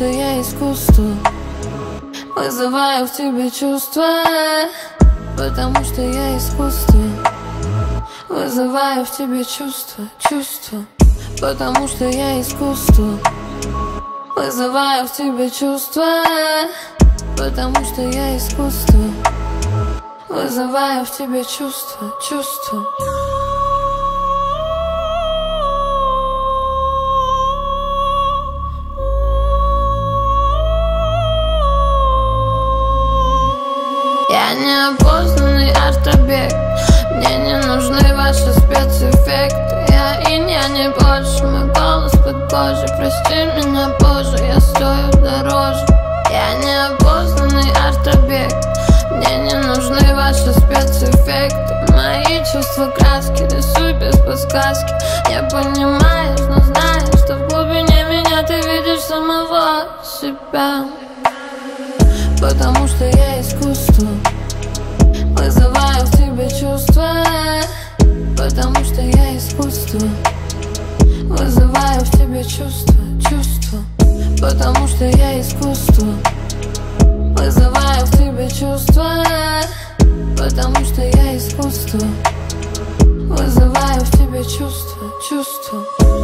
что я искусство. Вызываю в тебе чувства, потому что я искусство. Вызываю в тебе чувства, потому что я искусство. Вызываю в тебе чувства, потому что я искусство. Вызываю в тебе чувства. Я неопознанный арт-объект. Мне не нужны ваши спецэффекты. Я инь, я не больше. Мой голос под кожей. Прости меня позже, я стою дороже. Я неопознанный арт-объект. Мне не нужны ваши спецэффекты. Мои чувства краски рисуй без подсказки. Не понимаешь, но знаешь, что в глубине меня ты видишь самого себя. Потому что я искусство. Вызываю в тебе чувства, потому что я искусство. Вызываю в тебе чувства, потому что я искусство. Вызываю в тебе чувства, потому что я искусство. Вызываю в тебе чувства.